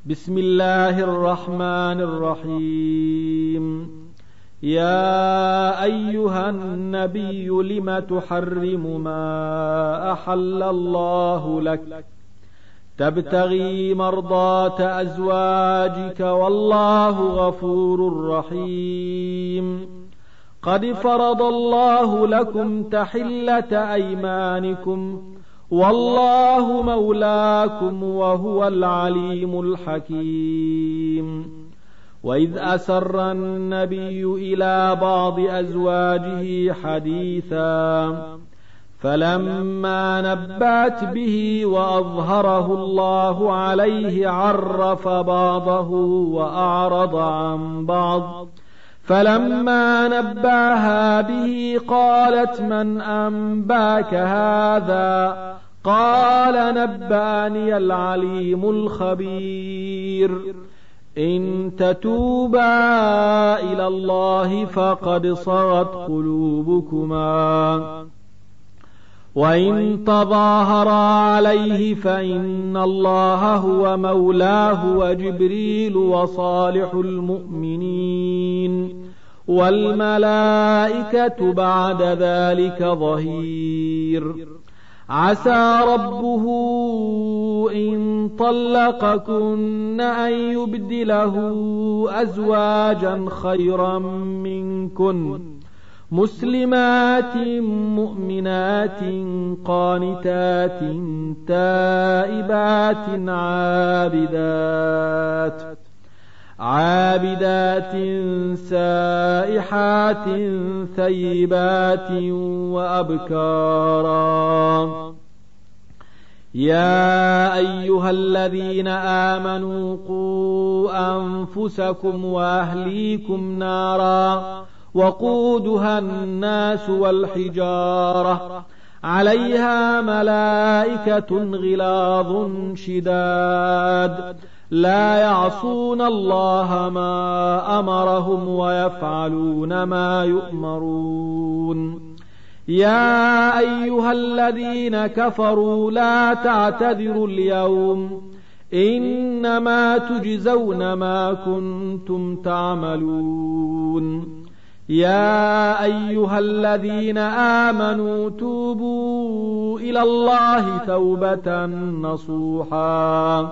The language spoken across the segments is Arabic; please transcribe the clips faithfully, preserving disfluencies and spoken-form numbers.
بسم الله الرحمن الرحيم. يا أيها النبي لم تحرم ما أحل الله لك تبتغي مرضات أزواجك والله غفور رحيم. قد فرض الله لكم تحلة أيمانكم والله مولاكم وهو العليم الحكيم. وإذ أسر النبي إلى بعض أزواجه حديثا فلما نبأت به وأظهره الله عليه عرف بعضه وأعرض عن بعض، فلما نبأها به قالت من أنباك هذا؟ قال نبأني العليم الخبير. إن تتوبا إلى الله فقد صغت قلوبكما، وإن تظاهرا عليه فإن الله هو مولاه وجبريل وصالح المؤمنين والملائكة بعد ذلك ظهير. عسى ربه إن طلقكن أن يبدله أزواجا خيرا منكن مسلمات مؤمنات قانتات تائبات عابدات عابدات سائحات ثيبات وأبكارا. يا أيها الذين آمنوا قوا أنفسكم وأهليكم نارا وقودها الناس والحجارة عليها ملائكة غلاظ شداد لا يعصون الله ما أمرهم ويفعلون ما يؤمرون. يا أيها الذين كفروا لا تعتذروا اليوم إنما تجزون ما كنتم تعملون. يا أيها الذين آمنوا توبوا إلى الله توبة نصوحا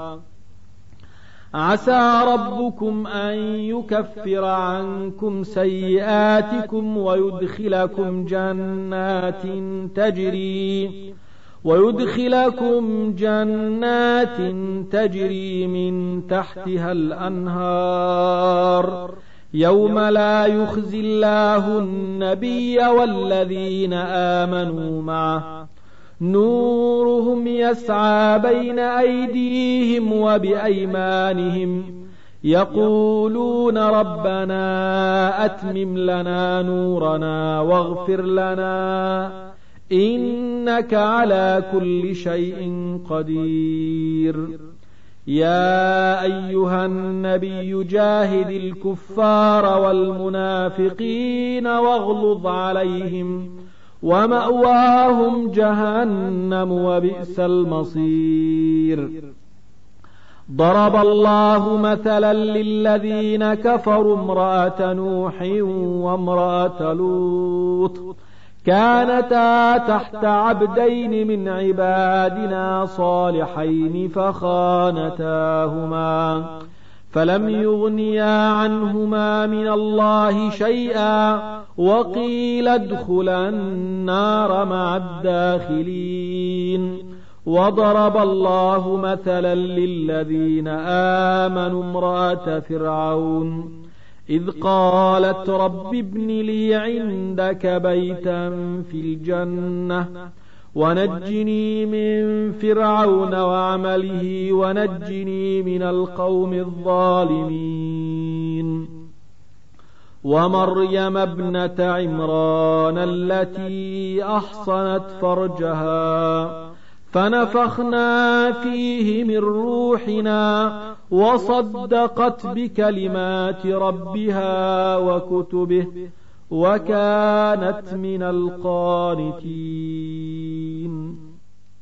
عسى ربكم أن يكفر عنكم سيئاتكم ويدخلكم جنات تجري ويدخلكم جنات تجري من تحتها الأنهار يوم لا يخزي الله النبي والذين آمنوا معه نورهم يسعى بين أيديهم وبأيمانهم يقولون ربنا أتمم لنا نورنا واغفر لنا إنك على كل شيء قدير. يا أيها النبي جاهد الكفار والمنافقين واغلظ عليهم ومأواهم جهنم وبئس المصير. ضرب الله مثلا للذين كفروا امرأة نوح وامرأة لوط كانتا تحت عبدين من عبادنا صالحين فخانتاهما فلم يغنيا عنهما من الله شيئا وقيل ادخلا النار مع الداخلين. وضرب الله مثلا للذين آمنوا امرأة فرعون إذ قالت رب ابن لي عندك بيتا في الجنة ونجني من فرعون وعمله ونجني من القوم الظالمين. ومريم ابنة عمران التي أحصنت فرجها فنفخنا فيه من روحنا وصدقت بكلمات ربها وكتبه وكانت من القانتين.